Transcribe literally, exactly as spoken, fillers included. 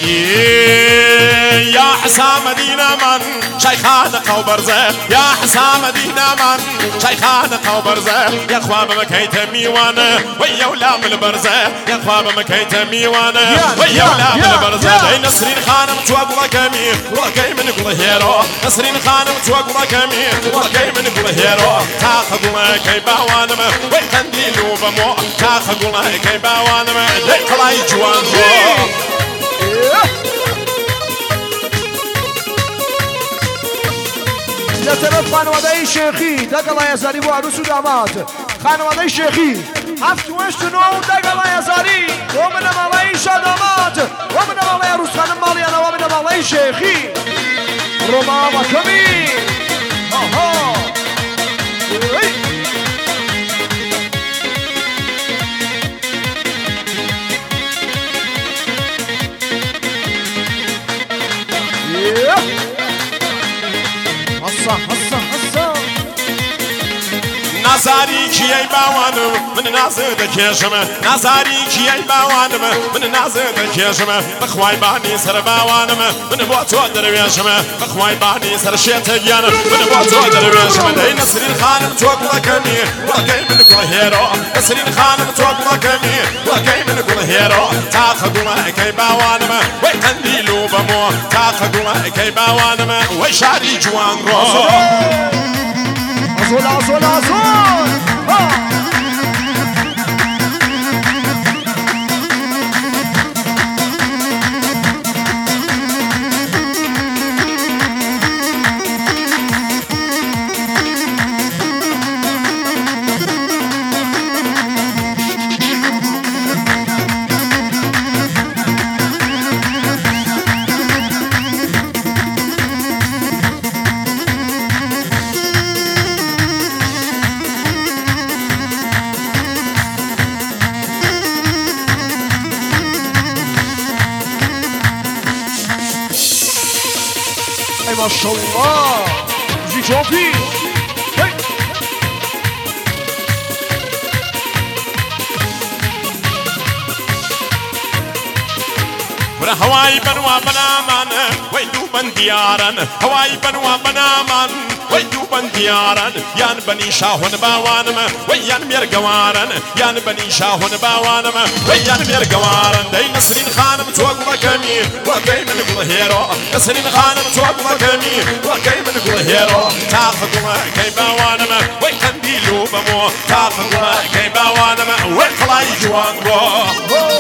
يا حسام مدينة من شيخان قوبرزة يا حسام مدينة من شيخان قوبرزة يا اخوان بمكيت ميوانا ويا ولام البرزة يا اخوان بمكيت ميوانا ويا ولام البرزة نسرين خانم توقف كمي وكي من كل هيرو نسرين خانم توقف كمي وكي من كل هيرو تاخذ كي باوانم ويكنديلو بمو تاخذ كي باوانم ديكلاي جوان لطرف خانواده شیخی دقلا یزاری با عروس و داماد خانواده شیخی هفت وشت نو دقلا یزاری و من مالای شاداماد و من مالای عروس خانم مالیانا و من مالای شیخی روما و کمی آها هصا هصا هصا نازاری کیای باوانم من نازه دکیشم نازاری کیای باوانم من نازه دکیشم بخوای بانی سر باوانم من با تو درویشم بخوای بانی سر شیطان من با تو درویشم ای نسرین خانم تو کمی وکی من کل هیرو نسرین خانم تو کمی وکی من کل هیرو تاخذ کی باوانم و قندیلو بمو تاخذ کی باوانم و شاری جوان رو azul azul azul ما شاء الله زي جوبي ورا هواي بنوا بنامان ويدو بن ديارن هواي بنوا بنامان ويدو بن ديارن يان بني شاهون باوانم ويان ميرقوارن يان بني شاهون باوانم ويان ميرقوارن دي نسرين خانم توقف كمي وكي من كل هيرو نسرين خانم توقف كمي وكي من كل هيرو تاخذ كي باوانم ويكنديلو بمو تاخذ كي باوانم ويخلاي جوان